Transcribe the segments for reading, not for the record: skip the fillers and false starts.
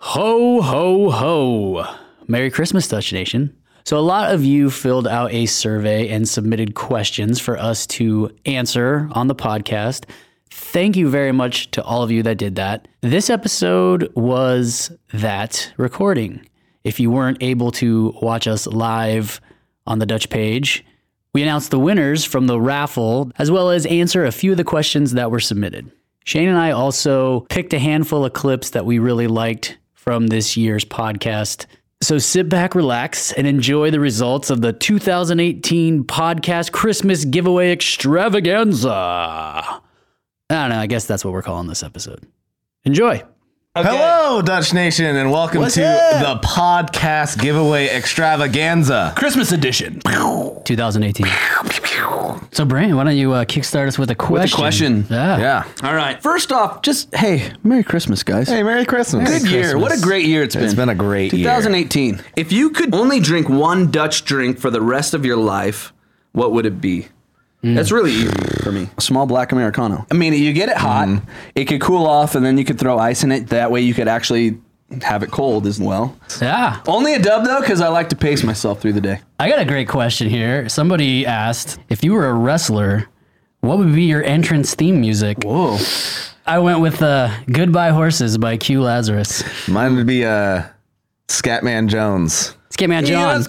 Ho, ho, ho. Merry Christmas, Dutch Nation. So a lot of you filled out a survey and submitted questions for us to answer on the podcast. Thank you very much to all of you that did that. This episode was that recording. If you weren't able to watch us live on the Dutch page, we announced the winners from the raffle, as well as answer a few of the questions that were submitted. Shane and I also picked a handful of clips that we really liked from this year's podcast. So sit back, relax, and enjoy the results of the 2018 podcast Christmas giveaway extravaganza. I don't know, I guess that's what we're calling this episode. Enjoy. Okay. Hello, Dutch Nation, and welcome to the podcast giveaway extravaganza. Christmas edition. 2018. So, Brandon, why don't you kickstart us with a question? With a question. Yeah. All right. First off, just, hey, Merry Christmas, guys. Hey, Merry Christmas. Good year. What a great year it's been. It's been a great year. 2018. If you could only drink one Dutch drink for the rest of your life, what would it be? That's really easy for me. A small black Americano. I mean, you get it hot, it could cool off, and then you could throw ice in it. That way you could actually have it cold as well. Yeah. Only a dub, though, because I like to pace myself through the day. I got a great question here. Somebody asked, if you were a wrestler, what would be your entrance theme music? Whoa. I went with Goodbye Horses by Q Lazarus. Mine would be Scatman Jones. Scatman John.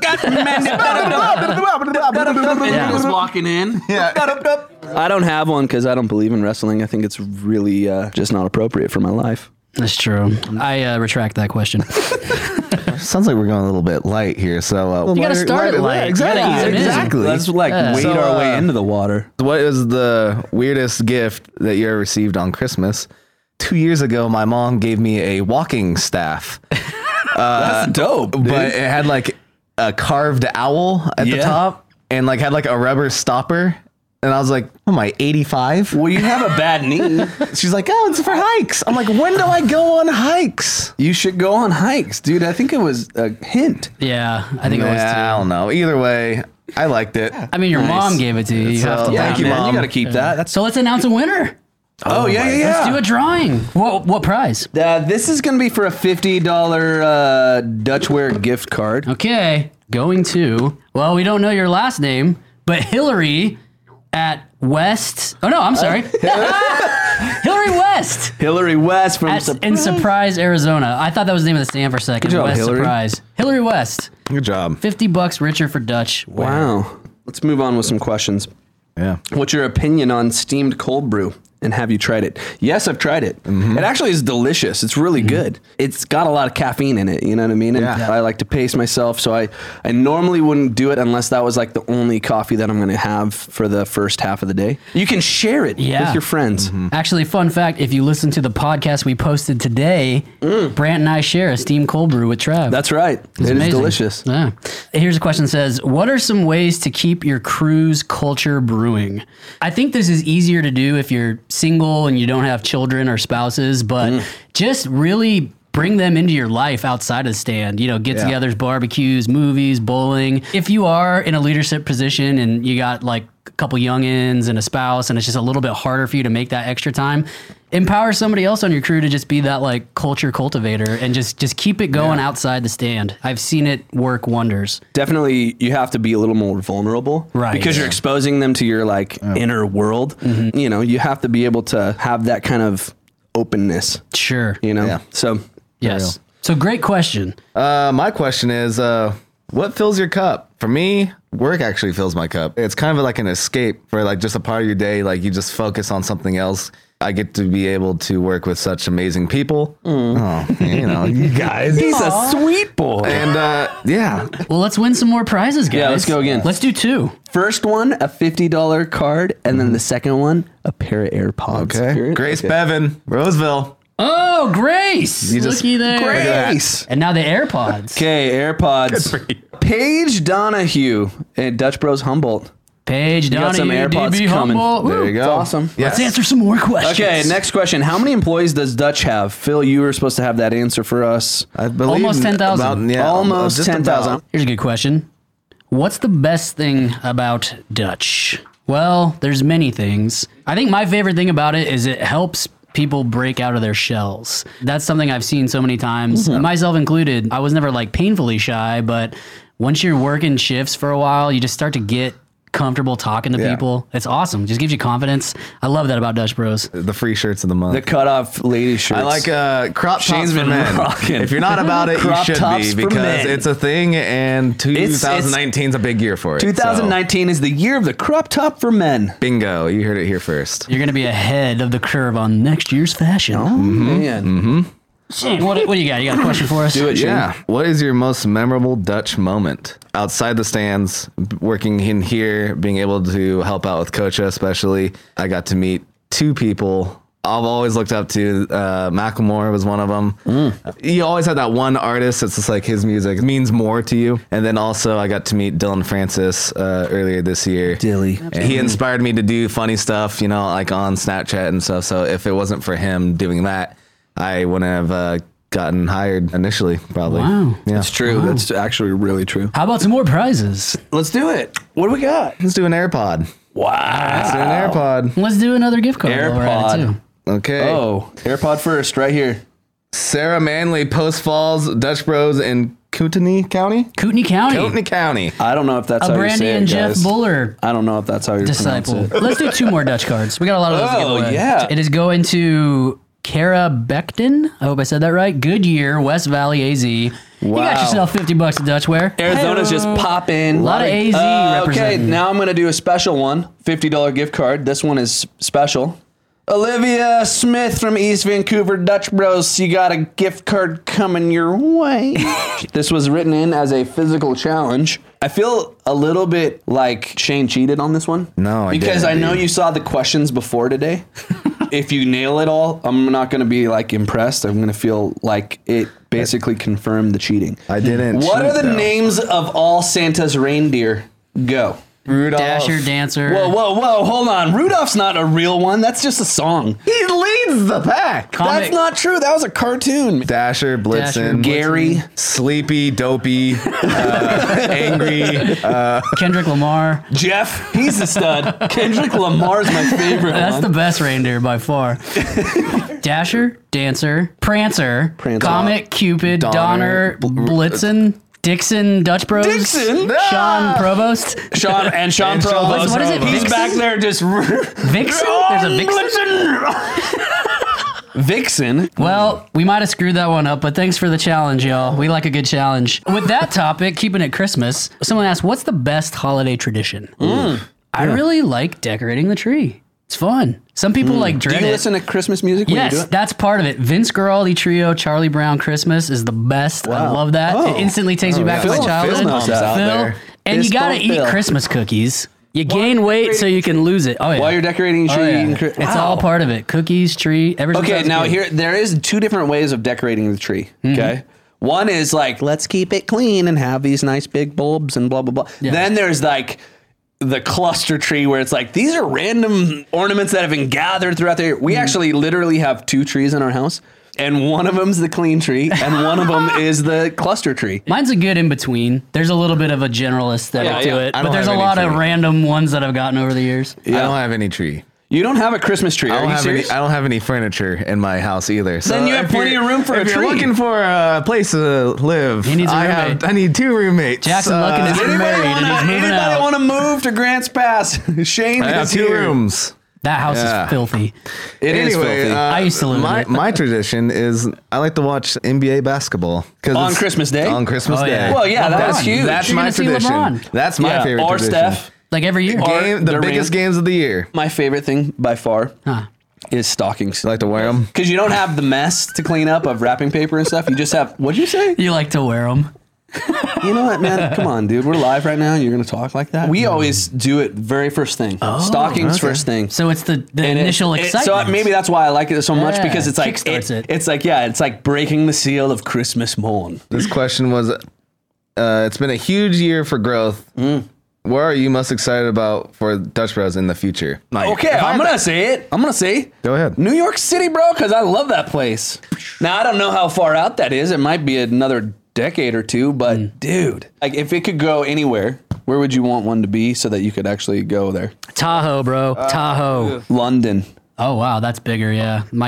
Yeah. Was walking in. Yeah. I don't have one because I don't believe in wrestling. I think it's really just not appropriate for my life. That's true. I retract that question. Sounds like we're going a little bit light here, so You gotta start it light. Exactly. You gotta ease 'em in. Exactly. Let's wade So, our way into the water. What is the weirdest gift that you ever received on Christmas? 2 years ago, my mom gave me a walking staff. That's dope, dude. But it had like a carved owl at the top and like had like a rubber stopper. And I was like, what am I, 85? Well, you have a bad knee. She's like, oh, it's for hikes. I'm like, when do I go on hikes? You should go on hikes, dude. I think it was a hint. Yeah, I think it was too. I don't know. Either way, I liked it. I mean, your mom gave it to you. You So, have to yeah, thank you, man. Mom. You got to keep that. That's So let's announce a winner. oh yeah. Let's do a drawing. What prize? This is going to be for a $50 Dutchware gift card. Okay, going to, well, we don't know your last name, but Hillary at West. Oh, no, I'm sorry. Hillary West. Hillary West from In Surprise, Arizona. I thought that was the name of the stand for a second. Good job, West Hillary. Surprise. Hillary West. Good job. $50 richer for Dutch. Wow. Let's move on with some questions. Yeah. What's your opinion on steamed cold brew? And have you tried it? Yes, I've tried it. It actually is delicious. It's really good. It's got a lot of caffeine in it. You know what I mean? And Yeah. I like to pace myself. So I normally wouldn't do it unless that was like the only coffee that I'm going to have for the first half of the day. You can share it with your friends. Actually, fun fact, if you listen to the podcast we posted today, Brant and I share a steamed cold brew with Trav. That's right. It's It is amazing. delicious. Yeah. Here's a question that says, what are some ways to keep your crew's culture brewing? I think this is easier to do if you're single and you don't have children or spouses, but just really bring them into your life outside of the stand. You know, get-togethers, barbecues, movies, bowling. If you are in a leadership position and you got like a couple youngins and a spouse and it's just a little bit harder for you to make that extra time, empower somebody else on your crew to just be that like culture cultivator and just keep it going outside the stand. I've seen it work wonders. Definitely, you have to be a little more vulnerable. Right. Because you're exposing them to your like inner world. You know, you have to be able to have that kind of openness, Sure. you know? Yeah. So, Yes. So great question. My question is, what fills your cup? For me, work actually fills my cup. It's kind of like an escape for like just a part of your day. Like you just focus on something else. I get to be able to work with such amazing people. Oh, you know, you guys. he's a sweet boy. And yeah, Well, let's win some more prizes, guys. Yeah, let's go again. Let's do two. First one, a $50 card, and then the second one, a pair of AirPods. okay. Grace Bevan, Roseville. Oh, Grace. Looky there. Grace. And now the AirPods. Okay, AirPods. Paige Donahue at Dutch Bros Humboldt. Paige You got some Donahue, AirPods DB coming. Humboldt. There Woo. you go. It's awesome. Let's answer some more questions. Okay, next question. How many employees does Dutch have? Phil, you were supposed to have that answer for us. I believe Almost 10,000. about- Yeah, Almost just 10,000. about. Here's a good question. What's the best thing about Dutch? Well, there's many things. I think my favorite thing about it is it helps people break out of their shells. That's something I've seen so many times, myself included. I was never like painfully shy, but once you're working shifts for a while, you just start to get comfortable talking to people. It's awesome. Just gives you confidence. I love that about Dutch Bros. The free shirts of the month. The cutoff lady shirts. I like crop tops Shane's for been men. rocking. If you're not about it, you Crop should tops be for because men. it's a thing, and 2019 is a big year for it. 2019 is the year of the crop top for men. So, bingo. You heard it here first. You're going to be ahead of the curve on next year's fashion. Oh, man. Shane, what do you got? You got a question for us? Do it, Shane. Yeah. What is your most memorable Dutch moment? Outside the stands, working in here, being able to help out with Kocha especially. I got to meet two people I've always looked up to. Macklemore was one of them. You always had that one artist that's just like his music means more to you. And then also I got to meet Dylan Francis earlier this year. Dilly. And he inspired me to do funny stuff, you know, like on Snapchat and stuff. So if it wasn't for him doing that, I wouldn't have gotten hired initially, probably. Wow. Yeah. That's true. Wow. That's actually really true. How about some more prizes? Let's do it. What do we got? Let's do an AirPod. Wow. Let's do an AirPod. Let's do another gift card. while we're at it, AirPod. too. Okay. Oh, AirPod first, right here. Sarah Manley, Post Falls, Dutch Bros in Kootenai County? Kootenai County. Kootenai County. I don't know if that's A how you Brandy say and it, Jeff guys. Buller I don't know if that's how you disciple. pronounce it. Let's do two more Dutch cards. We got a lot of those to give Oh, away. yeah. It is going to Kara Beckton. I hope I said that right. Goodyear, West Valley, AZ. You Wow. got yourself $50 at Dutchware. Arizona's just popping. A lot of AZ Okay, representing. now I'm going to do a special one. $50 gift card. This one is special. Olivia Smith from East Vancouver, Dutch Bros. You got a gift card coming your way. This was written in as a physical challenge. I feel a little bit like Shane cheated on this one. No, I because didn't, I know dude. you saw the questions before today. If you nail it all, I'm not going to be like impressed. I'm going to feel like it basically confirmed the cheating. I didn't. What cheat, are the though. names of all Santa's reindeer? Go. Rudolph. Dasher, Dancer. Whoa, hold on. Rudolph's not a real one. That's just a song. He leads the pack. Comic- That's not true. That was a cartoon. Dasher, Blitzen, Gary. Sleepy, Dopey, Angry. Kendrick Lamar. Jeff. He's a stud. Kendrick Lamar's my favorite That's the one. best reindeer by far. Dasher, Dancer, Prancer, Prancer. Comet, Cupid, Donner, Blitzen, Dixon, Dutch Bros. Dixon? Sean Provost. Sean And Provost. Sean What is it? He's Vixen? back there just... Vixen? There's a Vixen? Vixen. Well, we might have screwed that one up, but thanks for the challenge, y'all. We like a good challenge. With that topic, keeping it Christmas, someone asked, what's the best holiday tradition? I really like decorating the tree. It's fun. Some people like Do dread you it. listen to Christmas music when you do Yes, it? that's part of it. Vince Guaraldi Trio, Charlie Brown Christmas is the best. I love that. Oh. It instantly takes me back to my Phil childhood. knows that. there. And you Fist gotta bump eat Phil. Christmas cookies. You gain weight so you can lose it. Oh yeah. While you're decorating your Oh, tree, yeah. eating It's all part of it. Cookies, tree, everything. Okay, now here there is two different ways of decorating the tree. Okay, one is like let's keep it clean and have these nice big bulbs and blah blah blah. Yeah. Then there's like the cluster tree where it's like these are random ornaments that have been gathered throughout the year. We actually literally have two trees in our house, and one of them's the clean tree, and one of them is the cluster tree. Mine's a good in between. There's a little bit of a general aesthetic Yeah, to yeah. it, I but don't there's a have lot any of tree. random ones that I've gotten over the years. I don't have any tree. You don't have a Christmas tree, I are don't you have serious? any. I don't have any furniture in my house either. So Then you have if plenty you're- of room for a if tree. you're looking for a place to live, He needs a roommate. I need two roommates. Jackson Lucken is Anybody married and he's moving anybody out. want to move to Grants Pass? Shane I have is two here. rooms. That house Yeah. is filthy. It is Anyway, filthy. I used to live in my it. my tradition is I like to watch NBA basketball 'cause On it's- Christmas Day? On Christmas Oh, Day. yeah. Well, yeah, that's LeBron. huge. That's You're my gonna see tradition. LeBron. That's my Yeah, favorite or tradition. Steph. Like every year. The Durant. biggest games of the year. My favorite thing by far Huh. is stockings. I like to wear them. Because you don't have the mess to clean up of wrapping paper and stuff. You just have, what'd you say? You like to wear them. You know what, man? Come on, dude. We're live right now. You're going to talk like that? We always do it very first thing. Stockings first thing. So it's the And initial excitement. So maybe that's why I like it so much Yeah, because it's like, kickstarts it. it's like, yeah, it's like breaking the seal of Christmas morn. This question was, it's been a huge year for growth. What are you most excited about for Dutch Bros in the future? Okay, I'm going to say it. I'm going to say Go ahead. New York City, bro, because I love that place. Now, I don't know how far out that is. It might be another decade or two, but dude, like if it could go anywhere, where would you want one to be so that you could actually go there? Tahoe, bro. Tahoe. London. Oh wow, that's bigger. Yeah, my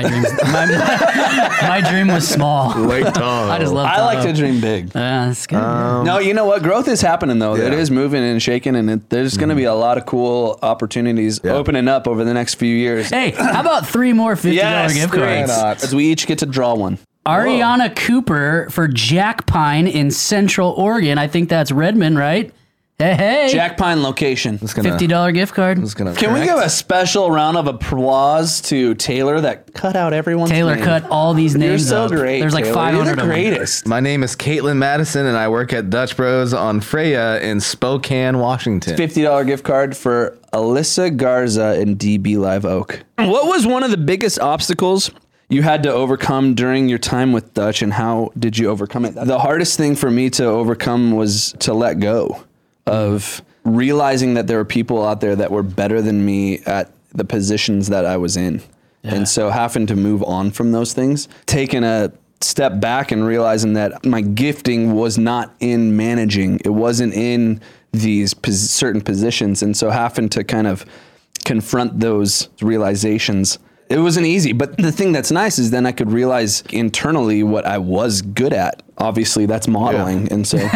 dream was small. Lake Tahoe. I just love. I like to dream big. That's good. No, you know what? Growth is happening though. Yeah. It is moving and shaking, and there's going to be a lot of cool opportunities opening up over the next few years. Hey, how about 3 more $50 gift great. cards? As we each get to draw one. Ariana Cooper for Jack Pine in Central Oregon. I think that's Redmond, right? Hey. Jack Pine location. $50 gift card. Can we give a special round of applause to Taylor that cut out everyone's Taylor name? cut all these names You're so up. great. There's like Taylor. 500 You're of the them. greatest. My name is Caitlin Madison, and I work at Dutch Bros on Freya in Spokane, Washington. $50 gift card for Alyssa Garza in DB Live Oak. What was one of the biggest obstacles you had to overcome during your time with Dutch, and how did you overcome it? The hardest thing for me to overcome was to let go of realizing that there were people out there that were better than me at the positions that I was in. Yeah. And so having to move on from those things, taking a step back and realizing that my gifting was not in managing. It wasn't in these certain positions. And so having to kind of confront those realizations, it wasn't easy. But the thing that's nice is then I could realize internally what I was good at. Obviously, that's modeling. And so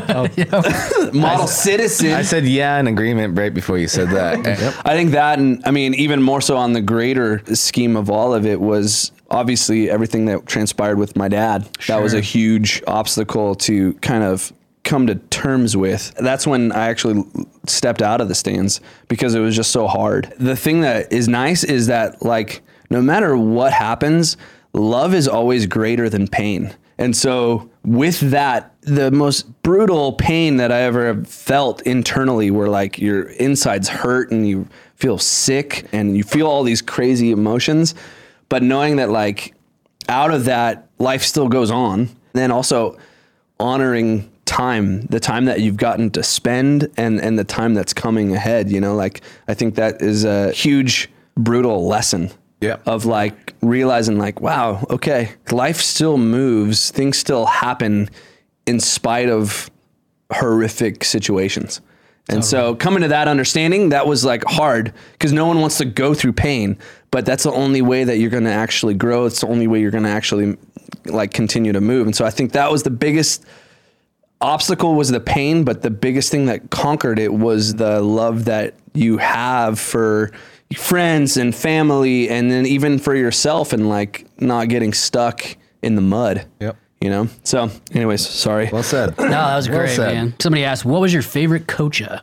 model citizen. I said in agreement right before you said that. I think that, and I mean, even more so on the greater scheme of all of it was obviously everything that transpired with my dad. Sure. That was a huge obstacle to kind of come to terms with. That's when I actually stepped out of the stands because it was just so hard. The thing that is nice is that, like, no matter what happens, love is always greater than pain. And so with that, the most brutal pain that I ever felt internally, where like your insides hurt and you feel sick and you feel all these crazy emotions, but knowing that like out of that, life still goes on. And then also honoring time, the time that you've gotten to spend and the time that's coming ahead, you know, like I think that is a huge, brutal lesson. Yeah. Of like realizing like, wow, okay, life still moves, things still happen in spite of horrific situations. And so coming to that understanding, that was like hard because no one wants to go through pain, but that's the only way that you're going to actually grow. It's the only way you're going to actually like continue to move. And so I think that was the biggest obstacle, was the pain, but the biggest thing that conquered it was the love that you have for friends and family, and then even for yourself, and like not getting stuck in the mud. Yep. You know? So anyways, sorry. Well said. No, that was great, man. Somebody asked, what was your favorite coacha?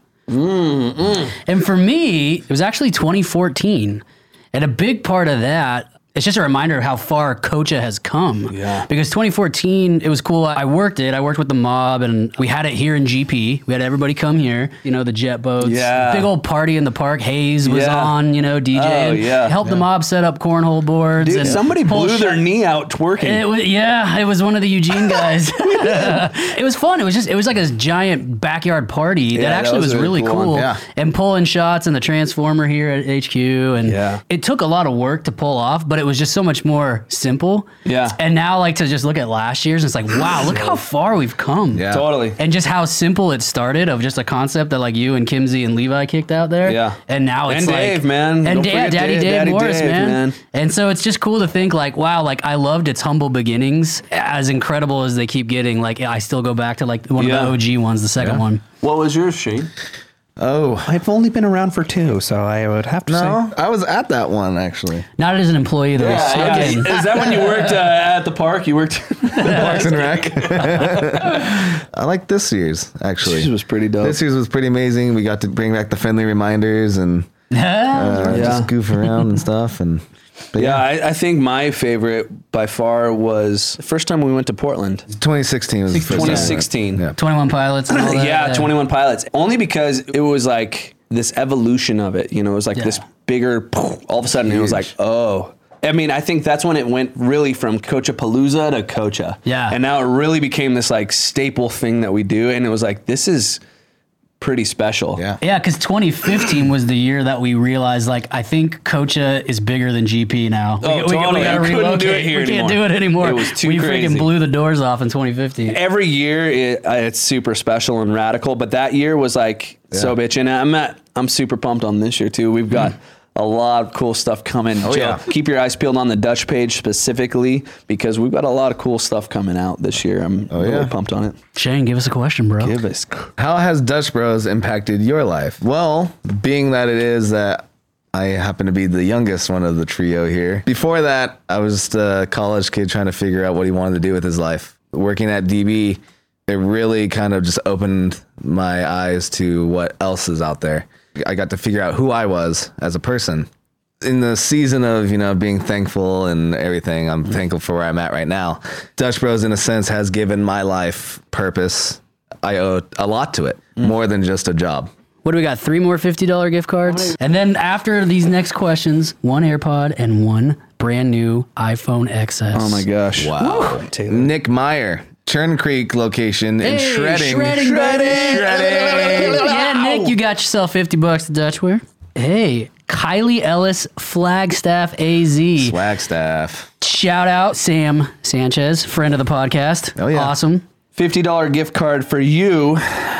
And for me, it was actually 2014. And a big part of that, it's just a reminder of how far Coacha has come. Yeah. Because 2014, it was cool. I worked with the mob, and we had it here in GP. We had everybody come here, you know, the jet boats. Yeah. Big old party in the park. Hayes was on, you know, DJing. Oh, yeah. Helped the mob set up cornhole boards. Dude, and somebody blew their knee out twerking. It was one of the Eugene guys. It was fun. It was like a giant backyard party that actually was really cool. Yeah. And pulling shots in the Transformer here at HQ. And it took a lot of work to pull off, but it was just so much more simple. Yeah. And now, like, to just look at last year's, it's like, wow, look how far we've come. Yeah. Totally. And just how simple it started, of just a concept that like you and Kimsey and Levi kicked out there. Yeah. And now it's like, Dave, man. And Daddy Dave Morris, man. And so it's just cool to think like, wow, like I loved its humble beginnings, as incredible as they keep getting. Like I still go back to like one of the OG ones, the second one. What was yours, Shane? Oh, I've only been around for 2, so I would have to say. I was at that one, actually. Not as an employee, though. Yeah. Is that when you worked at the park? You worked Parks and Rec. I like this year's, actually. This was pretty dope. This year's was pretty amazing. We got to bring back the friendly reminders and just goof around and stuff. And I think my favorite by far was the first time we went to Portland. 2016 was the first 2016. Yeah. 21 Pilots. And all that, 21 Pilots. Only because it was like this evolution of it. You know, it was like this bigger, all of a sudden it was like, oh. I mean, I think that's when it went really from Coachapalooza to Coacha. Yeah. And now it really became this like staple thing that we do. And it was like, this is pretty special. Yeah, because 2015 was the year that we realized, like, I think Coacha is bigger than GP now. We gotta relocate. We can't do it anymore. It was too crazy. We freaking blew the doors off in 2015. Every year it's super special and radical, but that year was like so bitch. And I'm super pumped on this year too. We've got a lot of cool stuff coming. Oh, Joe, yeah. keep your eyes peeled on the Dutch page specifically because we've got a lot of cool stuff coming out this year. I'm really pumped on it. Shane, give us a question, bro. Give us. How has Dutch Bros impacted your life? Well, being that it is that I happen to be the youngest one of the trio here. Before that, I was just a college kid trying to figure out what he wanted to do with his life. Working at DB, it really kind of just opened my eyes to what else is out there. I got to figure out who I was as a person. In the season of, being thankful and everything, I'm thankful for where I'm at right now. Dutch Bros, in a sense, has given my life purpose. I owe a lot to it, more than just a job. What do we got? 3 more $50 gift cards? And then after these next questions, 1 AirPod and 1 brand new iPhone XS. Oh my gosh. Wow. Nick Meyer, Churn Creek location in Shredding. Shredding. Yeah, Nick, you got yourself $50 to Dutchware. Hey, Kylie Ellis, Flagstaff AZ. Flagstaff. Shout out Sam Sanchez, friend of the podcast. Oh, yeah. Awesome. $50 gift card for you,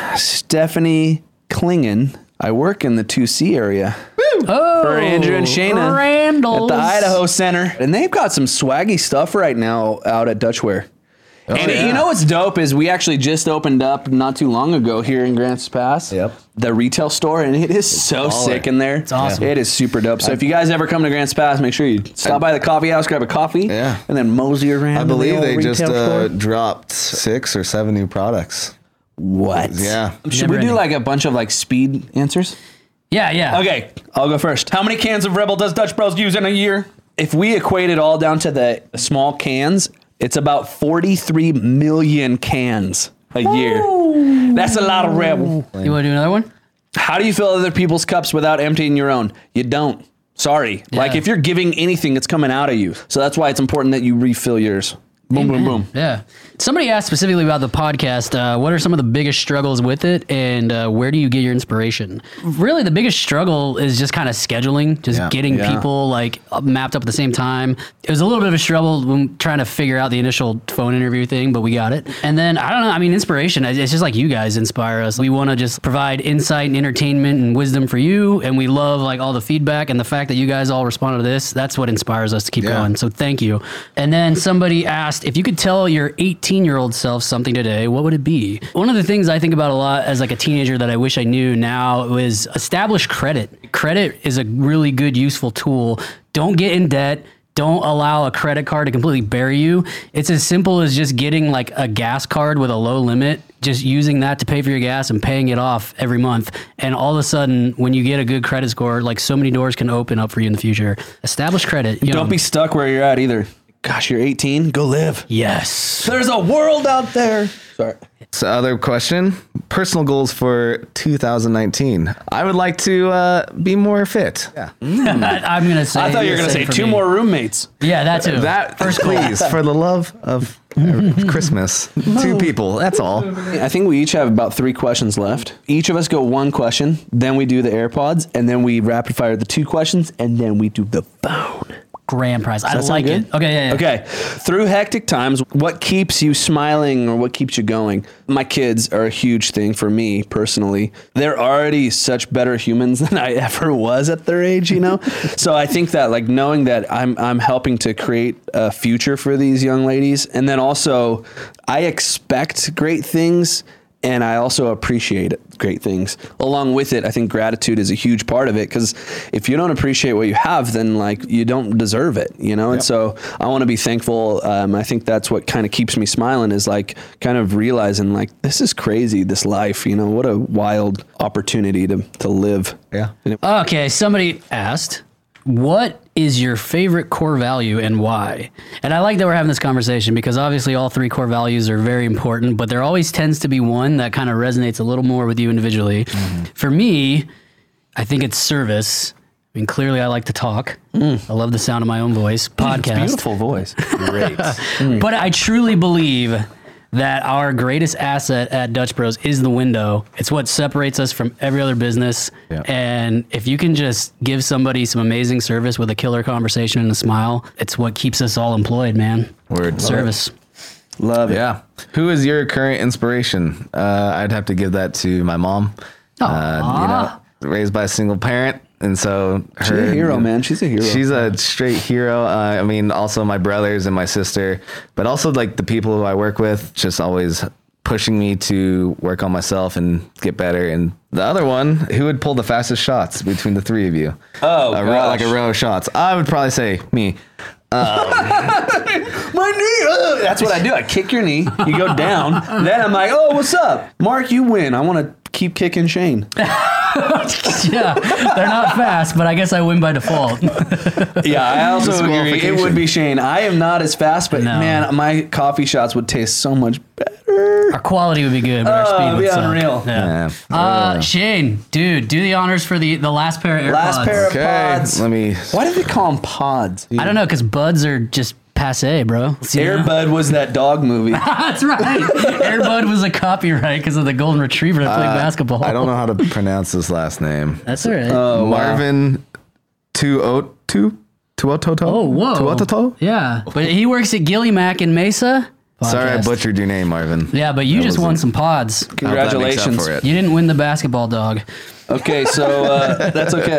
Stephanie Klingen. I work in the 2C area. Oh, For Andrew and Shayna Randall's. at the Idaho Center. And they've got some swaggy stuff right now out at Dutchware. And yeah. you know what's dope is we actually just opened up not too long ago here in Grants Pass. Yep. The retail store, and it is so sick in there. It's awesome. It is super dope. So if you guys ever come to Grants Pass, make sure you stop by the coffee house, grab a coffee, Yeah. and then mosey around. I to the believe old they just retail store. dropped 6 or 7 new products. What? Yeah. Should we Never do ending. like a bunch of like speed answers? Yeah. Okay, I'll go first. How many cans of Rebel does Dutch Bros use in a year? If we equate it all down to the small cans, it's about 43 million cans a year. That's a lot of Rebel. You want to do another one? How do you fill other people's cups without emptying your own? You don't. Sorry. Like if you're giving anything, it's coming out of you. So that's why it's important that you refill yours. Boom, boom, boom. Yeah. Somebody asked specifically about the podcast. What are some of the biggest struggles with it, and where do you get your inspiration? Really, the biggest struggle is just kind of scheduling, just getting people like mapped up at the same time. It was a little bit of a struggle when trying to figure out the initial phone interview thing, but we got it. And then I don't know. I mean, inspiration. It's just like you guys inspire us. We want to just provide insight and entertainment and wisdom for you, and we love like all the feedback and the fact that you guys all responded to this. That's what inspires us to keep going. So thank you. And then somebody asked, if you could tell your 18-year-old self something today, what would it be? One of the things I think about a lot as like a teenager that I wish I knew now was establish credit. Credit is a really good, useful tool. Don't get in debt. Don't allow a credit card to completely bury you. It's as simple as just getting like a gas card with a low limit, just using that to pay for your gas and paying it off every month. And all of a sudden, when you get a good credit score, like so many doors can open up for you in the future. Establish credit. Don't be stuck where you're at either. Gosh, you're 18. Go live. Yes. There's a world out there. Sorry. So other question, personal goals for 2019. I would like to be more fit. Yeah. I'm going to say. I thought you were going to say for 2 me. more roommates. Yeah, that too. That first, please, for the love of Christmas. 2 people, that's all. I think we each have about 3 questions left. Each of us go 1 question, then we do the AirPods, and then we rapid fire the 2 questions, and then we do the phone. Grand prize. I Does that like sound it. good? Okay, yeah. Okay. Through hectic times, what keeps you smiling or what keeps you going? My kids are a huge thing for me personally. They're already such better humans than I ever was at their age, you know? So I think that like knowing that I'm helping to create a future for these young ladies. And then also I expect great things. And I also appreciate great things. Along with it, I think gratitude is a huge part of it because if you don't appreciate what you have, then like you don't deserve it, you know? And so I want to be thankful. I think that's what kind of keeps me smiling is like kind of realizing like this is crazy, this life, you know, what a wild opportunity to live. Yeah. Okay, somebody asked, what is your favorite core value and why? And I like that we're having this conversation because obviously all 3 core values are very important, but there always tends to be one that kind of resonates a little more with you individually. For me, I think it's service. I mean, clearly I like to talk. I love the sound of my own voice. Podcast. Beautiful voice. Great. But I truly believe that our greatest asset at Dutch Bros is the window. It's what separates us from every other business. Yeah. And if you can just give somebody some amazing service with a killer conversation and a smile, it's what keeps us all employed, man. Word. Service. Love it. Yeah. Who is your current inspiration? I'd have to give that to my mom. You know, raised by a single parent. And so She's a hero, man. She's a hero. She's a straight hero. I mean, also my brothers and my sister, but also like the people who I work with, just always pushing me to work on myself and get better. And the other one, who would pull the fastest shots between the three of you? Oh, like a row of shots. I would probably say me. My knee. That's what I do. I kick your knee. You go down. Then I'm like, oh, what's up? Mark, you win. I want to keep kicking Shane. Yeah, they're not fast, but I guess I win by default. Yeah, I also agree. It would be Shane. I am not as fast, but No. man, my coffee shots would taste so much better. Our quality would be good, but our speed it'd would be suck. unreal. Yeah. Shane, dude, do the honors for the last pair of AirPods. Last pair of pods. Let me. Why do they call them pods? I don't know, because buds are just passe, bro. Air Bud was that dog movie. That's right. Air Bud was a copyright because of the golden retriever that played basketball. I don't know how to pronounce his last name. That's all right. Marvin Tuototo. Oh, whoa. Tuototo? Yeah, but he works at Gilly Mac in Mesa. Sorry, I Podcast. butchered your name, Marvin. Yeah, but you just won some pods. I hope that makes up Congratulations. for it. You didn't win the basketball dog. Okay, so that's okay.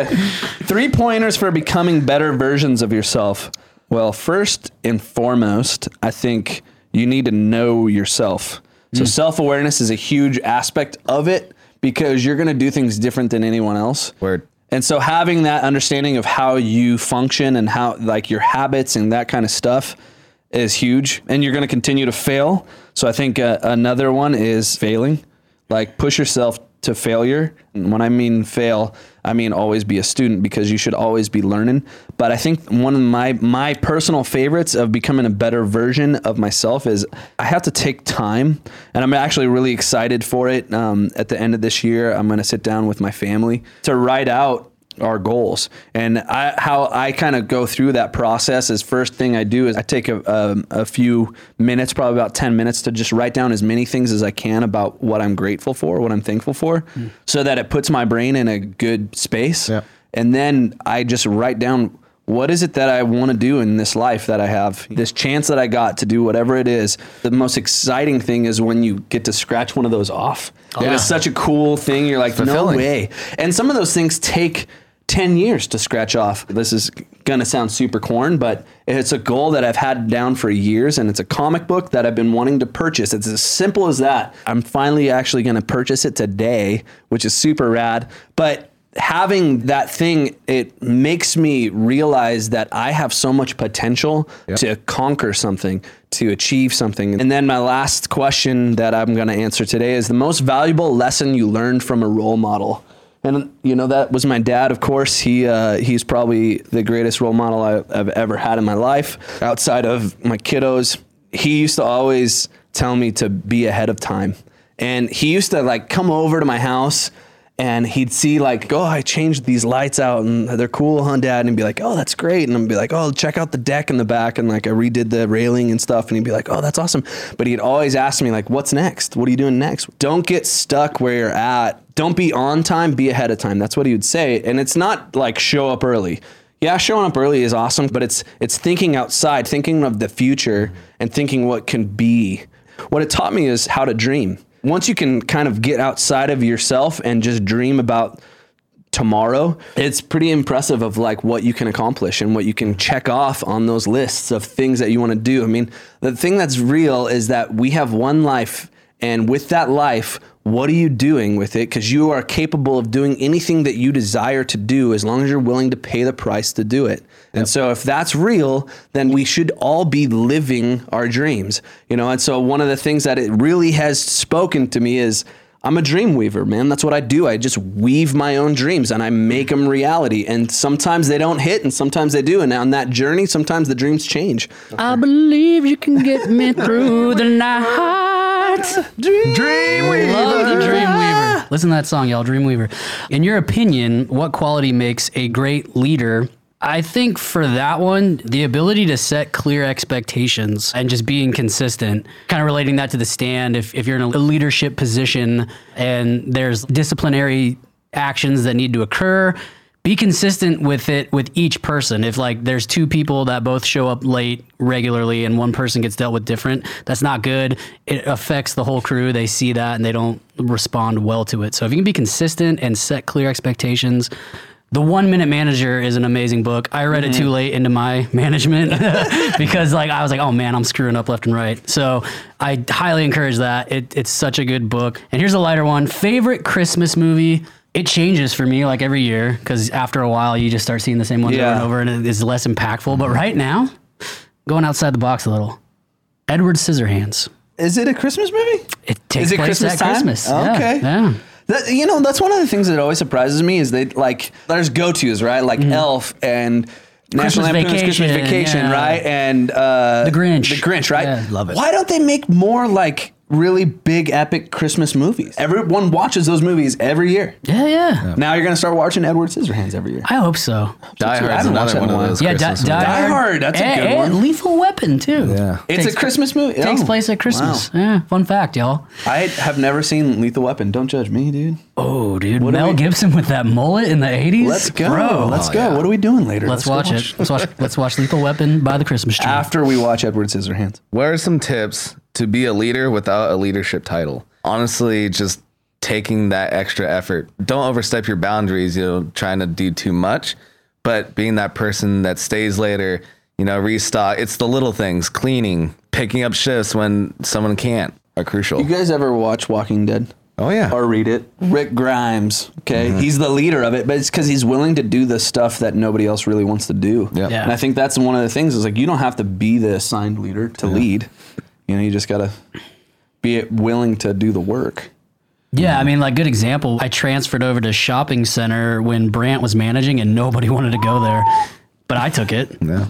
3 pointers for becoming better versions of yourself. Well, first and foremost, I think you need to know yourself. So self-awareness is a huge aspect of it because you're going to do things different than anyone else. Word. And so having that understanding of how you function and how like your habits and that kind of stuff is huge. And you're going to continue to fail. So I think another one is failing. Like push yourself to failure. And when I mean fail, I mean always be a student because you should always be learning. But I think one of my personal favorites of becoming a better version of myself is I have to take time, and I'm actually really excited for it. At the end of this year, I'm going to sit down with my family to write out our goals. And how I kind of go through that process is first thing I do is I take a few minutes, probably about 10 minutes, to just write down as many things as I can about what I'm grateful for, what I'm thankful for, so that it puts my brain in a good space. Yeah. And then I just write down, what is it that I want to do in this life that I have, this chance that I got to do whatever it is. The most exciting thing is when you get to scratch one of those off. Yeah. It's such a cool thing. You're like, no fulfilling. way. And some of those things take 10 years to scratch off. This is going to sound super corn, but it's a goal that I've had down for years, and it's a comic book that I've been wanting to purchase. It's as simple as that. I'm finally actually going to purchase it today, which is super rad. But having that thing, it makes me realize that I have so much potential to conquer something, to achieve something. And then my last question that I'm going to answer today is the most valuable lesson you learned from a role model. And, you know, that was my dad, of course. He's probably the greatest role model I've ever had in my life. Outside of my kiddos, he used to always tell me to be ahead of time. And he used to, like, come over to my house and he'd see, like, oh, I changed these lights out and they're cool, huh, Dad? And he'd be like, oh, that's great. And I'd be like, oh, check out the deck in the back. And, like, I redid the railing and stuff. And he'd be like, oh, that's awesome. But he'd always ask me, like, what's next? What are you doing next? Don't get stuck where you're at. Don't be on time, be ahead of time. That's what he would say. And it's not like show up early. Yeah, showing up early is awesome, but it's thinking outside, thinking of the future and thinking what can be. What it taught me is how to dream. Once you can kind of get outside of yourself and just dream about tomorrow, it's pretty impressive of like what you can accomplish and what you can check off on those lists of things that you want to do. I mean, the thing that's real is that we have one life, and with that life, what are you doing with it? Because you are capable of doing anything that you desire to do as long as you're willing to pay the price to do it. And so if that's real, then we should all be living our dreams, you know? And so one of the things that it really has spoken to me is I'm a dream weaver, man. That's what I do. I just weave my own dreams and I make them reality. And sometimes they don't hit and sometimes they do. And on that journey, sometimes the dreams change. I believe you can get me through the night. Dreamweaver. Love the Dreamweaver. Listen to that song, y'all. Dreamweaver. In your opinion, what quality makes a great leader? I think for that one, the ability to set clear expectations and just being consistent, kind of relating that to the stand. If you're in a leadership position and there's disciplinary actions that need to occur, be consistent with it with each person. If like there's two people that both show up late regularly and one person gets dealt with different, that's not good. It affects the whole crew. They see that and they don't respond well to it. So if you can be consistent and set clear expectations, The 1 Minute Manager is an amazing book. I read it too late into my management because I was like, oh man, I'm screwing up left and right. So I highly encourage that. It's such a good book. And here's a lighter one. Favorite Christmas movie. It changes for me like every year because after a while you just start seeing the same ones over and over and it is less impactful. But right now, going outside the box a little, Edward Scissorhands. Is it a Christmas movie? It takes place Christmas at time? Christmas. Okay. Yeah. That's one of the things that always surprises me is there's go-tos, right? Like Elf and National Lampoon's Christmas Vacation, right? And The Grinch. The Grinch, right? Yeah, love it. Why don't they make more like really big epic Christmas movies? Everyone watches those movies every year. Yeah. Now you're going to start watching Edward Scissorhands every year. I hope so. Die I Hard's haven't watched another that one in a of while. those Yeah, Christmas Die movies. Die Hard, that's a good and one. Lethal Weapon too. Yeah. It's a Christmas movie. Takes place at Christmas. Wow. Yeah, fun fact, y'all. I have never seen Lethal Weapon. Don't judge me, dude. Oh, dude, What do Mel we- Gibson with that mullet in the 80s. Let's go. Bro. Let's go. yeah. What are we doing later? Let's go watch it. Let's watch Lethal Weapon by the Christmas tree. After we watch Edward Scissorhands. What are some tips to be a leader without a leadership title? Honestly, just taking that extra effort. Don't overstep your boundaries, trying to do too much, but being that person that stays later, restock. It's the little things, cleaning, picking up shifts when someone can't are crucial. You guys ever watch Walking Dead? Oh, yeah. Or read it. Rick Grimes, okay? He's the leader of it, but it's because he's willing to do the stuff that nobody else really wants to do. Yeah. Yeah. And I think that's one of the things is you don't have to be the assigned leader to lead. You just got to be willing to do the work. Yeah, I mean, good example. I transferred over to shopping center when Brant was managing and nobody wanted to go there, but I took it. Yeah.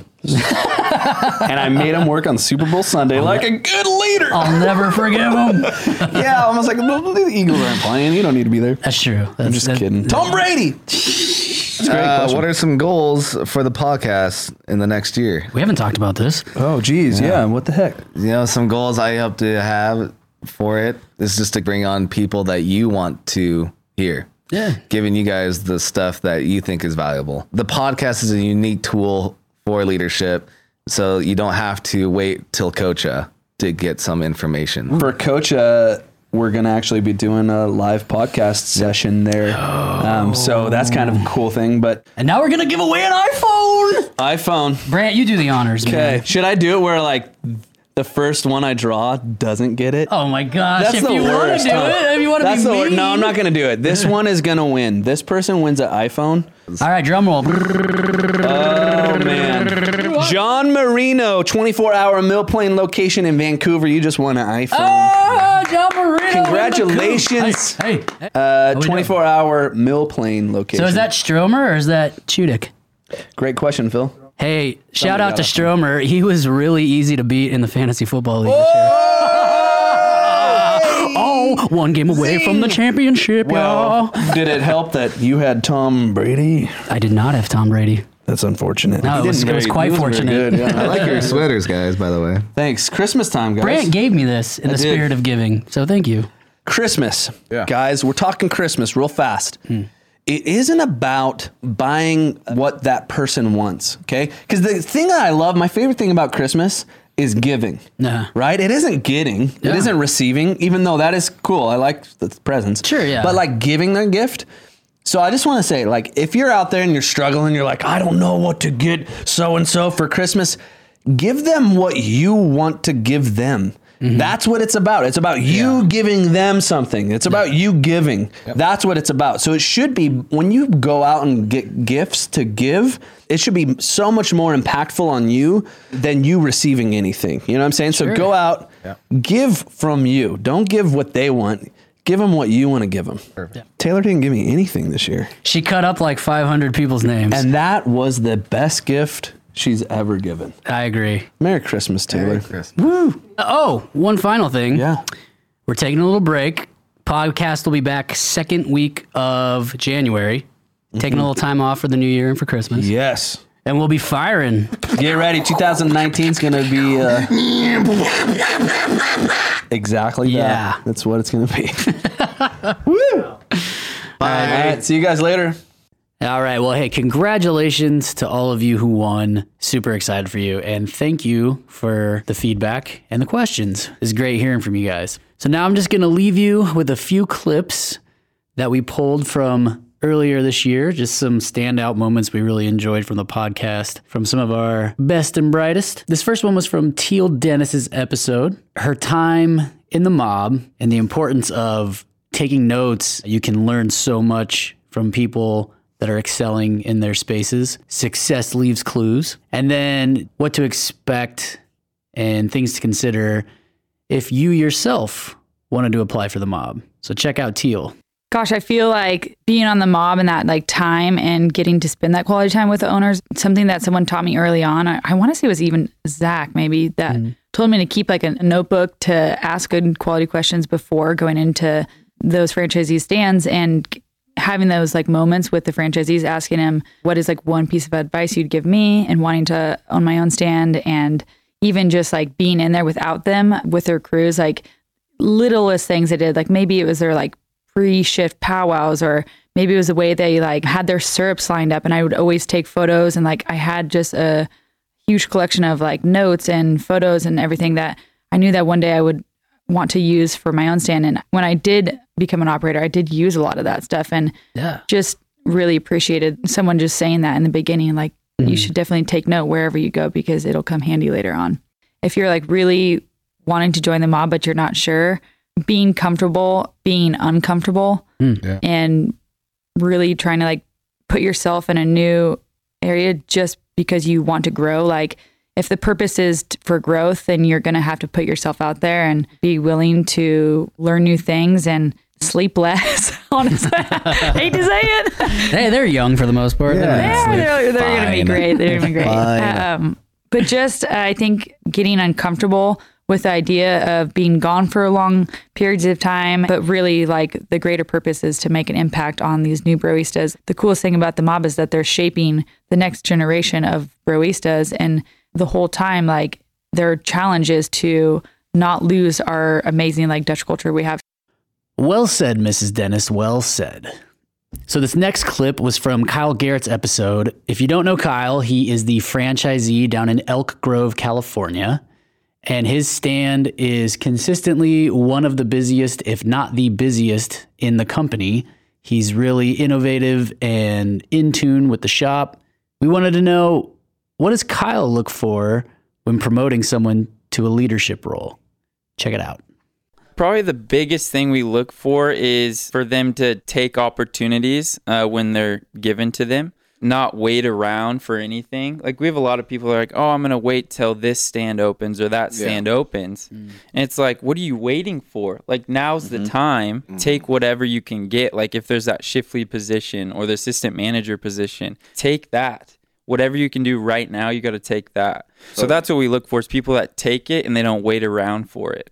And I made him work on Super Bowl Sunday like a good leader. I'll never forgive him. Yeah, almost like the Eagles aren't playing. You don't need to be there. That's true. I'm just kidding. Tom Brady. That's a great question. What are some goals for the podcast in the next year? We haven't talked about this. Oh, geez. Yeah. What the heck? Some goals I hope to have for it is just to bring on people that you want to hear. Yeah. Giving you guys the stuff that you think is valuable. The podcast is a unique tool for leadership, so you don't have to wait till Coacha to get some information. For Coacha, we're going to actually be doing a live podcast session there. So that's kind of a cool thing. But And now we're going to give away an iPhone. Brant, you do the honors, okay. man. Should I do it where the first one I draw doesn't get it? Oh my gosh. That's if the you want worst. to do huh? it, if you want to That's be the mean. No, I'm not going to do it. This one is going to win. This person wins an iPhone. All right, drum roll. Oh, man. John Marino, 24-hour Mill Plain location in Vancouver. You just won an iPhone. Oh, John Marino. Congratulations. Hey. 24-hour Mill Plain location. So is that Stromer or is that Chudik? Great question, Phil. Hey, shout Somebody out to got Stromer. He was really easy to beat in the fantasy football league this year. Oh, one game away from the championship, y'all. Did it help that you had Tom Brady? I did not have Tom Brady. That's unfortunate. No, it was quite fortunate. I like your sweaters, guys, by the way. Thanks. Christmas time, guys. Brant gave me this in the did. spirit of giving, so thank you. Christmas. Yeah. Guys, we're talking Christmas real fast. It isn't about buying what that person wants, okay? Because the thing that I love, my favorite thing about Christmas is giving. Nah. Right? It isn't getting. Yeah. It isn't receiving, even though that is cool. I like the presents. Sure, yeah. But giving their gift. So I just want to say, if you're out there and you're struggling, you're like, I don't know what to get so-and-so for Christmas, give them what you want to give them. That's what it's about. It's about you giving them something. It's about you giving. That's what it's about. So it should be, when you go out and get gifts to give, it should be so much more impactful on you than you receiving anything. You know what I'm saying? So go out, give from you. Don't give what they want. Give them what you want to give them. Taylor didn't give me anything this year. She cut up 500 people's names. And that was the best gift she's ever given. I agree. Merry Christmas, Taylor. Woo! Oh, one final thing. Yeah. We're taking a little break. Podcast will be back second week of January. Taking a little time off for the new year and for Christmas. Yes. And we'll be firing. Get ready. 2019 is going to be exactly that. Yeah. That's what it's going to be. Woo! Bye. All right. See you guys later. All right. Well, hey, congratulations to all of you who won. Super excited for you. And thank you for the feedback and the questions. It's great hearing from you guys. So now I'm just going to leave you with a few clips that we pulled from earlier this year. Just some standout moments we really enjoyed from the podcast from some of our best and brightest. This first one was from Teal Dennis's episode, her time in the mob and the importance of taking notes. You can learn so much from people that are excelling in their spaces. Success leaves clues. And then what to expect and things to consider if you yourself wanted to apply for the mob. So check out Teal. Gosh, I feel like being on the mob and that like time and getting to spend that quality time with the owners, something that someone taught me early on. I want to say it was even Zach maybe that told me to keep like a notebook to ask good quality questions before going into those franchisee stands and having those like moments with the franchisees, asking them what is like one piece of advice you'd give me and wanting to own my own stand, and even just like being in there without them with their crews, like littlest things they did. Like maybe it was their like pre-shift powwows, or maybe it was the way they like had their syrups lined up, and I would always take photos, and like I had just a huge collection of like notes and photos and everything that I knew that one day I would want to use for my own stand. And when I did become an operator, I did use a lot of that stuff, and just really appreciated someone just saying that in the beginning, like you should definitely take note wherever you go because it'll come handy later on. If you're like really wanting to join the mob, but you're not sure, being comfortable, being uncomfortable, and really trying to like put yourself in a new area just because you want to grow. Like if the purpose is for growth, then you're going to have to put yourself out there and be willing to learn new things and sleep less, honestly. I hate to say it. Hey, they're young for the most part. They're going to be great. They're going to be great. But just, I think getting uncomfortable with the idea of being gone for long periods of time, but really like the greater purpose is to make an impact on these new broistas. The coolest thing about the mob is that they're shaping the next generation of broistas, and the whole time, like their challenge is to not lose our amazing like Dutch culture we have. Well said, Mrs. Dennis. Well said. So this next clip was from Kyle Garrett's episode. If you don't know Kyle, he is the franchisee down in Elk Grove, California. And his stand is consistently one of the busiest, if not the busiest, in the company. He's really innovative and in tune with the shop. We wanted to know, what does Kyle look for when promoting someone to a leadership role? Check it out. Probably the biggest thing we look for is for them to take opportunities when they're given to them, not wait around for anything. Like we have a lot of people that are like, oh, I'm going to wait till this stand opens or that stand opens. And it's like, what are you waiting for? Like now's the time. Take whatever you can get. Like if there's that shift lead position or the assistant manager position, take that. Whatever you can do right now, you got to take that. So that's what we look for, is people that take it and they don't wait around for it.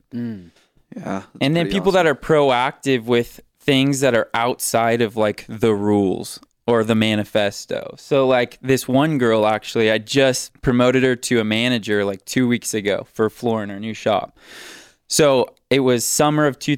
Yeah. And then people that are proactive with things that are outside of like the rules or the manifesto. So like this one girl, actually, I just promoted her to a manager like 2 weeks ago for a floor in our new shop. So it was summer of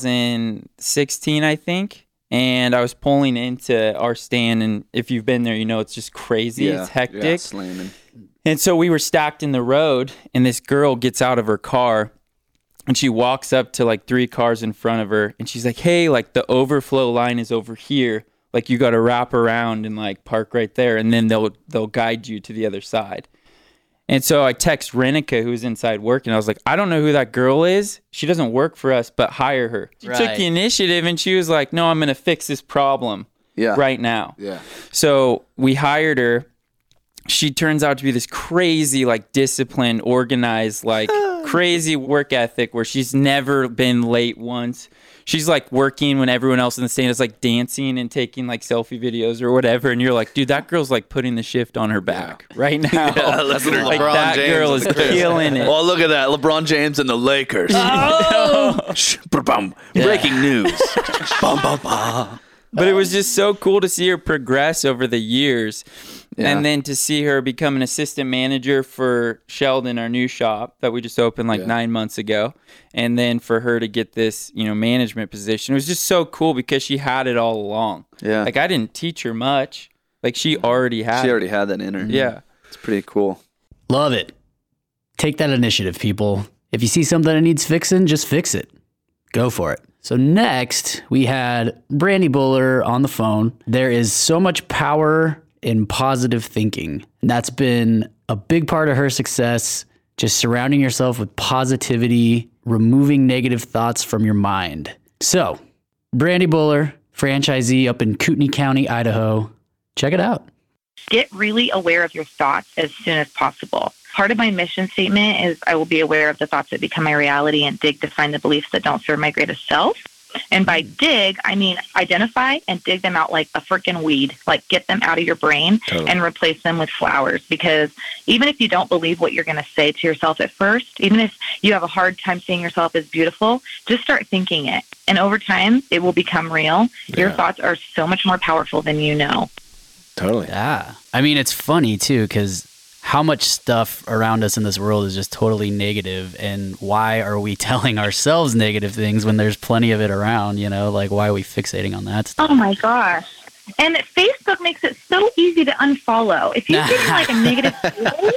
2016, I think. And I was pulling into our stand, and if you've been there, you know it's just crazy. It's hectic. Yeah, slamming. And so we were stacked in the road, and this girl gets out of her car, and she walks up to like 3 cars in front of her, and she's like, hey, like the overflow line is over here. Like you got to wrap around and like park right there, and then they'll guide you to the other side. And so I text Renica, who's inside working. I was like, I don't know who that girl is. She doesn't work for us, but hire her. She took the initiative, and she was like, no, I'm going to fix this problem right now. Yeah. So we hired her. She turns out to be this crazy, like disciplined, organized, like crazy work ethic where she's never been late once. She's like working when everyone else in the stand is like dancing and taking like selfie videos or whatever. And you're like, dude, that girl's like putting the shift on her back right now. Yeah, look at her. Like LeBron that James girl is killing it. Oh, look at that. LeBron James and the Lakers. Breaking news. Bum, bum, bum. But it was just so cool to see her progress over the years. Yeah. And then to see her become an assistant manager for Sheldon, our new shop that we just opened like 9 months ago. And then for her to get this, management position. It was just so cool because she had it all along. Yeah. Like I didn't teach her much. Like she already had that in her. Yeah. It's pretty cool. Love it. Take that initiative, people. If you see something that needs fixing, just fix it. Go for it. So next, we had Brandy Buller on the phone. There is so much power in positive thinking. And that's been a big part of her success, just surrounding yourself with positivity, removing negative thoughts from your mind. So, Brandy Buller, franchisee up in Kootenai County, Idaho. Check it out. Get really aware of your thoughts as soon as possible. Part of my mission statement is I will be aware of the thoughts that become my reality and dig to find the beliefs that don't serve my greatest self. And by dig, I mean identify and dig them out like a freaking weed. Like get them out of your brain and replace them with flowers. Because even if you don't believe what you're going to say to yourself at first, even if you have a hard time seeing yourself as beautiful, just start thinking it. And over time, it will become real. Yeah. Your thoughts are so much more powerful than you know. Totally. Yeah. I mean, it's funny too, because how much stuff around us in this world is just totally negative, and why are we telling ourselves negative things when there's plenty of it around, you know? Like, why are we fixating on that stuff? Oh my gosh. And Facebook makes it so easy to unfollow. If you're getting like a negative feeling,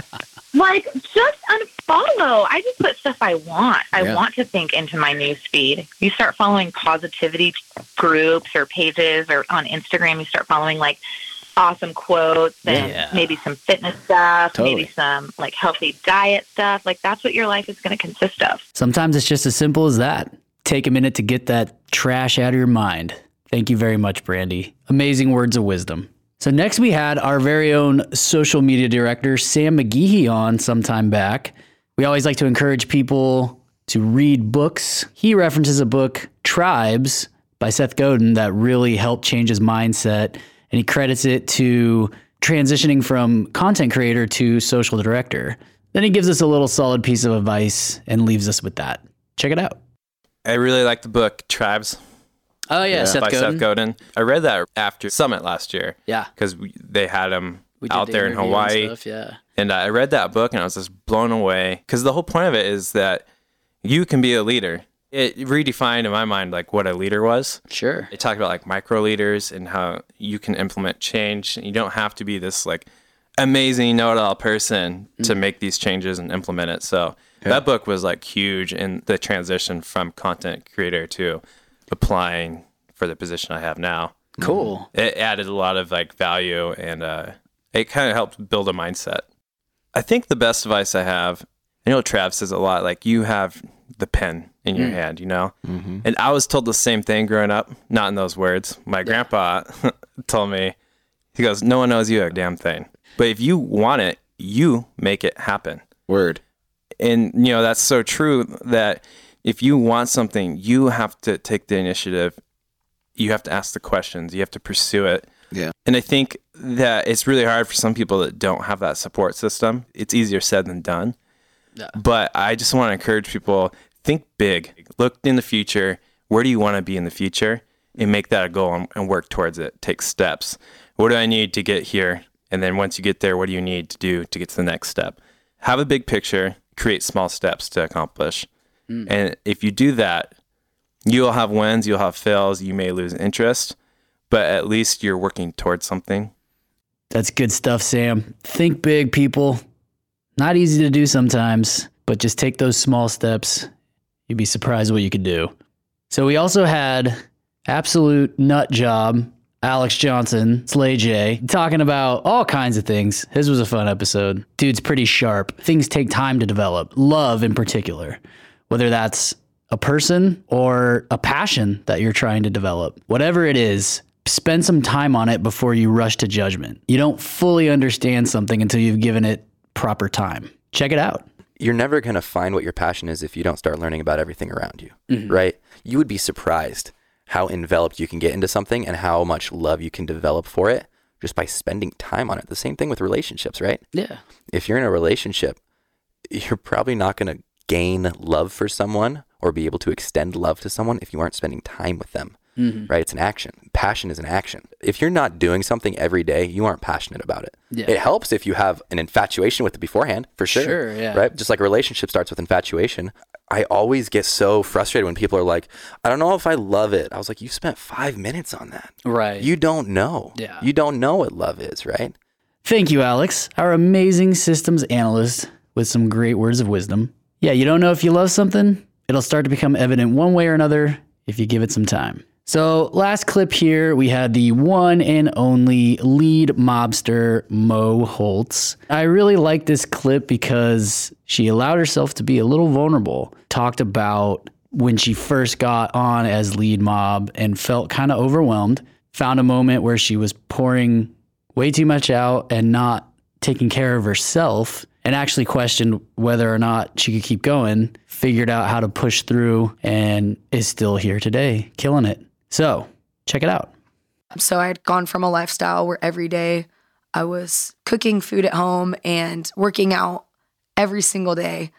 like just unfollow. I just put stuff I want. I want to think into my news feed. You start following positivity groups or pages, or on Instagram, you start following like awesome quotes and maybe some fitness stuff, maybe some like healthy diet stuff. Like that's what your life is going to consist of. Sometimes it's just as simple as that. Take a minute to get that trash out of your mind. Thank you very much, Brandy. Amazing words of wisdom. So next we had our very own social media director, Sam McGehee, on some time back. We always like to encourage people to read books. He references a book, Tribes, by Seth Godin, that really helped change his mindset. And he credits it to transitioning from content creator to social director. Then he gives us a little solid piece of advice and leaves us with that. Check it out. I really like the book Tribes. Oh, yeah, Seth Godin. I read that after Summit last year. Yeah. Because they had him out there in Hawaii. And stuff, and I read that book and I was just blown away. Because the whole point of it is that you can be a leader. It redefined in my mind like what a leader was. Sure. It talked about like micro leaders and how you can implement change. You don't have to be this like amazing know-it-all person to make these changes and implement it. So that book was like huge in the transition from content creator to applying for the position I have now. Cool. It added a lot of like value, and it kind of helped build a mindset. I think the best advice I have, I know Trav says a lot, like you have the pen in your hand, you know? Mm-hmm. And I was told the same thing growing up, not in those words. My grandpa told me, he goes, no one knows you a damn thing. But if you want it, you make it happen. Word. And, you know, that's so true that if you want something, you have to take the initiative. You have to ask the questions. You have to pursue it. Yeah. And I think that it's really hard for some people that don't have that support system. It's easier said than done. Yeah. But I just want to encourage people, think big. Look in the future. Where do you want to be in the future? And make that a goal and work towards it. Take steps. What do I need to get here? And then once you get there, what do you need to do to get to the next step? Have a big picture. Create small steps to accomplish. And if you do that, you'll have wins, you'll have fails, you may lose interest, but at least you're working towards something. That's good stuff, Sam. Think big, people. Not easy to do sometimes, but just take those small steps. You'd be surprised what you could do. So we also had absolute nut job, Alex Johnson, Slay J, talking about all kinds of things. His was a fun episode. Dude's pretty sharp. Things take time to develop. Love in particular. Whether that's a person or a passion that you're trying to develop. Whatever it is, spend some time on it before you rush to judgment. You don't fully understand something until you've given it proper time. Check it out. You're never going to find what your passion is if you don't start learning about everything around you, right? You would be surprised how enveloped you can get into something and how much love you can develop for it just by spending time on it. The same thing with relationships, right? Yeah. If you're in a relationship, you're probably not going to gain love for someone or be able to extend love to someone if you aren't spending time with them, right? It's an action. Passion is an action. If you're not doing something every day, you aren't passionate about it. Yeah. It helps if you have an infatuation with it beforehand, for sure. Right? Just like a relationship starts with infatuation. I always get so frustrated when people are like, I don't know if I love it. I was like, you spent 5 minutes on that. Right. You don't know. Yeah. You don't know what love is, right? Thank you, Alex, our amazing systems analyst with some great words of wisdom. Yeah, you don't know if you love something? It'll start to become evident one way or another if you give it some time. So last clip here, we had the one and only lead mobster, Mo Holtz. I really like this clip because she allowed herself to be a little vulnerable. Talked about when she first got on as lead mob and felt kind of overwhelmed. Found a moment where she was pouring way too much out and not taking care of herself, and actually questioned whether or not she could keep going, figured out how to push through, and is still here today, killing it. So check it out. So I had gone from a lifestyle where every day I was cooking food at home and working out every single day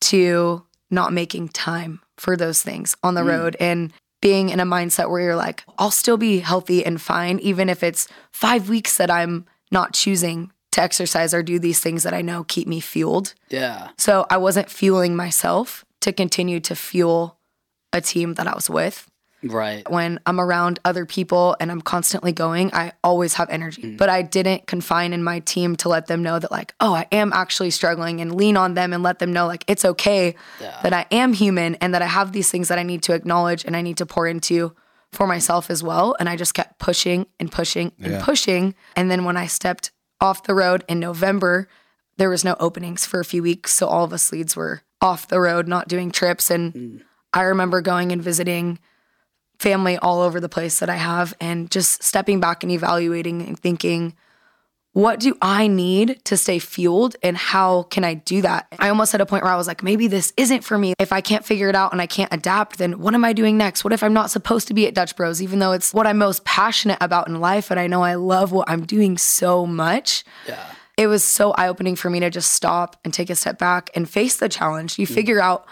to not making time for those things on the road and being in a mindset where you're like, I'll still be healthy and fine, even if it's 5 weeks that I'm not choosing to exercise or do these things that I know keep me fueled. Yeah. So I wasn't fueling myself to continue to fuel a team that I was with. Right. When I'm around other people and I'm constantly going, I always have energy. But I didn't confine in my team to let them know that like, oh, I am actually struggling, and lean on them and let them know like it's okay that I am human and that I have these things that I need to acknowledge and I need to pour into for myself as well. And I just kept pushing and pushing and pushing. And then when I stepped off the road in November, there was no openings for a few weeks. So all of us leads were off the road, not doing trips. And I remember going and visiting family all over the place that I have and just stepping back and evaluating and thinking, what do I need to stay fueled and how can I do that? I almost had a point where I was like, maybe this isn't for me. If I can't figure it out and I can't adapt, then what am I doing next? What if I'm not supposed to be at Dutch Bros, even though it's what I'm most passionate about in life and I know I love what I'm doing so much? Yeah. It was so eye-opening for me to just stop and take a step back and face the challenge. You figure out,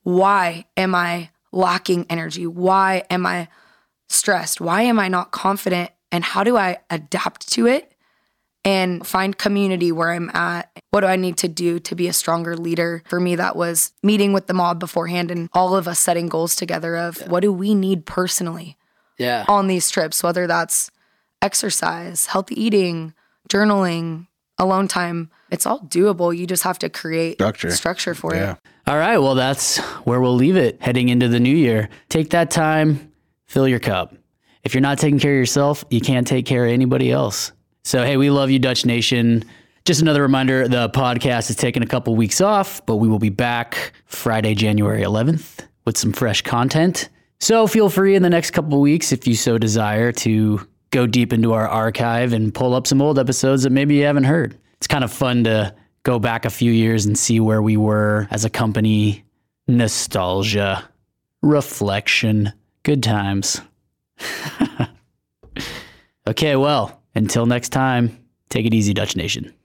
why am I lacking energy? Why am I stressed? Why am I not confident? And how do I adapt to it and find community where I'm at? What do I need to do to be a stronger leader? For me, that was meeting with the mob beforehand and all of us setting goals together of what do we need personally on these trips, whether that's exercise, healthy eating, journaling, alone time. It's all doable. You just have to create structure for it. All right. Well, that's where we'll leave it heading into the new year. Take that time, fill your cup. If you're not taking care of yourself, you can't take care of anybody else. So, hey, we love you, Dutch Nation. Just another reminder, the podcast is taking a couple weeks off, but we will be back Friday, January 11th with some fresh content. So feel free in the next couple of weeks, if you so desire, to go deep into our archive and pull up some old episodes that maybe you haven't heard. It's kind of fun to go back a few years and see where we were as a company. Nostalgia, reflection, good times. Okay, well, until next time, take it easy, Dutch Nation.